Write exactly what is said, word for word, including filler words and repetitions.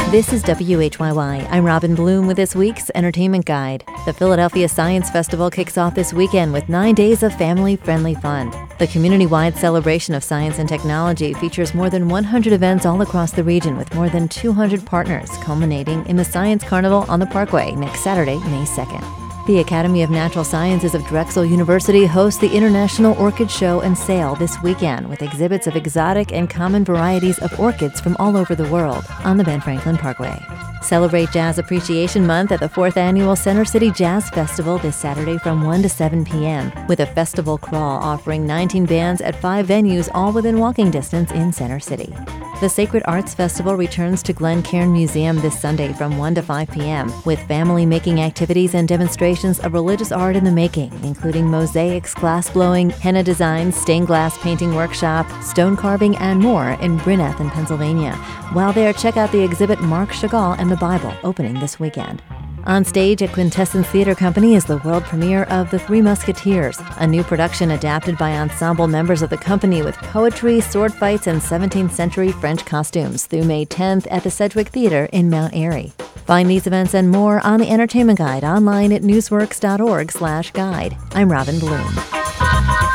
This is W H Y Y. I'm Robin Bloom with this week's Entertainment Guide. The Philadelphia Science Festival kicks off this weekend with nine days of family-friendly fun. The community-wide celebration of science and technology features more than one hundred events all across the region with more than two hundred partners, culminating in the Science Carnival on the Parkway next Saturday, May second. The Academy of Natural Sciences of Drexel University hosts the International Orchid Show and Sale this weekend with exhibits of exotic and common varieties of orchids from all over the world on the Ben Franklin Parkway. Celebrate Jazz Appreciation Month at the fourth Annual Center City Jazz Festival this Saturday from one to seven p.m. with a festival crawl offering nineteen bands at five venues all within walking distance in Center City. The Sacred Arts Festival returns to Glen Cairn Museum this Sunday from one to five p.m. with family-making activities and demonstrations of religious art in the making, including mosaics, glass blowing, henna designs, stained glass painting workshop, stone carving, and more in Bryneth, Pennsylvania. While there, check out the exhibit Mark Chagall and the Bible, opening this weekend. On stage at Quintessence Theatre Company is the world premiere of The Three Musketeers, a new production adapted by ensemble members of the company with poetry, sword fights, and seventeenth century French costumes through May tenth at the Sedgwick Theatre in Mount Airy. Find these events and more on the Entertainment Guide online at newsworks dot org slash guide. I'm Robin Bloom.